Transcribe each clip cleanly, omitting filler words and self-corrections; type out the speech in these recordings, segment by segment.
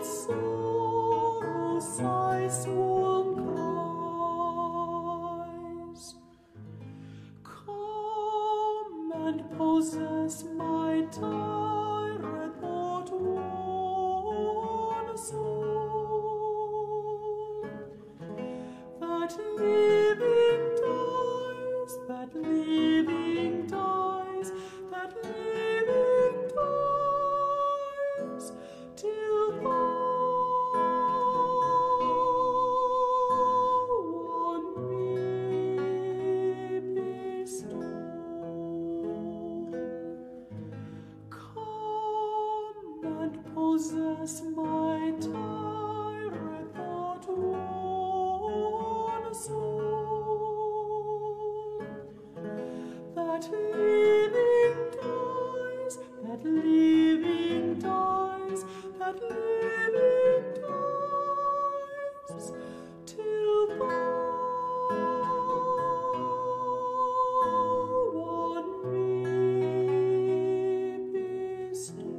sorrow sighs warm cries. Come and possess my tired but worn soul, that living dies, that living dies, that living dies, till thou on me bestow. Come and possess my tired but worn soul, that living dies, that living dies, that living dies, till thou on me bestow.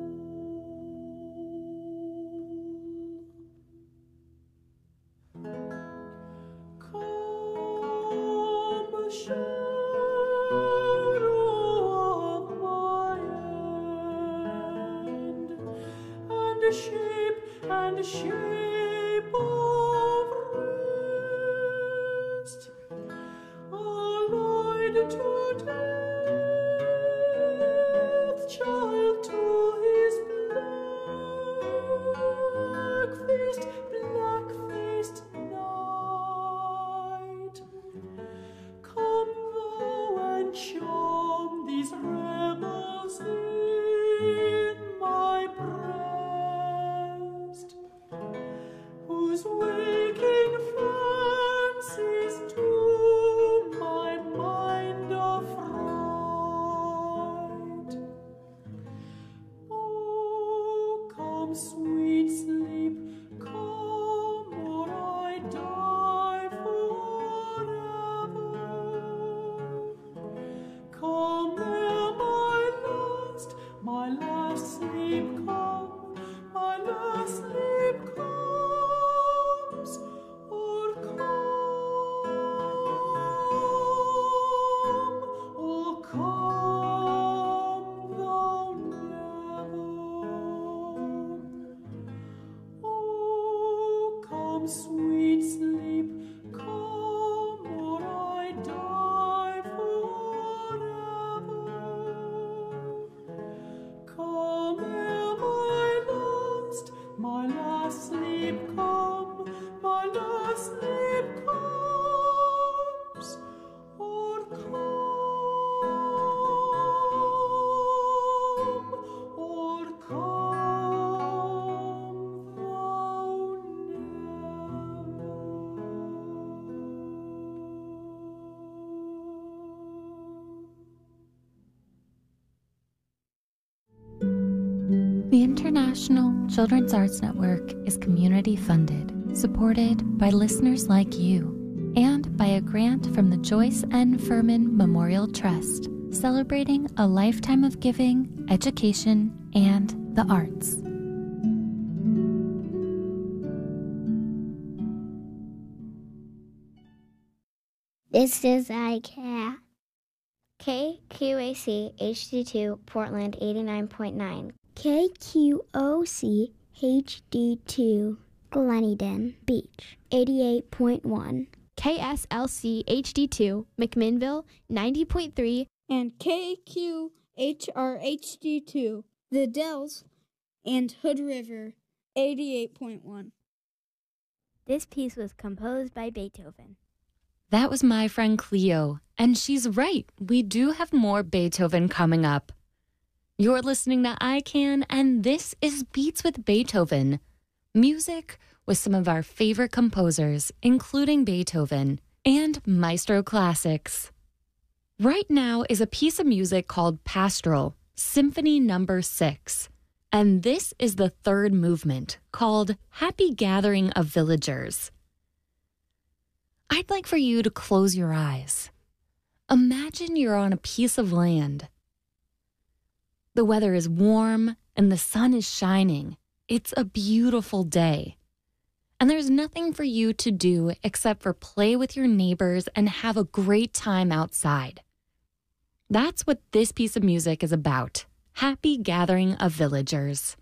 Come, shadow of my end, and shape of rest, allied to death, child to his black-faced night. Come thou and charm these rebels in my breast, whose waking fancies to my mind affright. Oh, come, sweet sleep, come, or I die forever. Come, ere my last sleep come, my last sleep comes, or come thou never. Oh, come, sweet sleep, come, or I die forever. Come, ere my last sleep come, my last sleep comes, or come thou never. The International Children's Arts Network is community funded, supported by listeners like you, and by a grant from the Joyce N. Furman Memorial Trust, celebrating a lifetime of giving, education, and the arts. This is ICAT. KQAC HD2 Portland 89.9. KQOC HD2 Gleneden Beach 88.1. KSLC HD2 McMinnville 90.3. And KQHR HD2 The Dells and Hood River 88.1. This piece was composed by Beethoven. That was my friend Cleo, and she's right. We do have more Beethoven coming up. You're listening to ICANN, and this is Beats with Beethoven. Music with some of our favorite composers, including Beethoven and Maestro Classics. Right now is a piece of music called Pastoral, Symphony No. 6. And this is the third movement, called Happy Gathering of Villagers. I'd like for you to close your eyes. Imagine you're on a piece of land. The weather is warm and the sun is shining. It's a beautiful day. And there's nothing for you to do except for play with your neighbors and have a great time outside. That's what this piece of music is about. Happy gathering of villagers.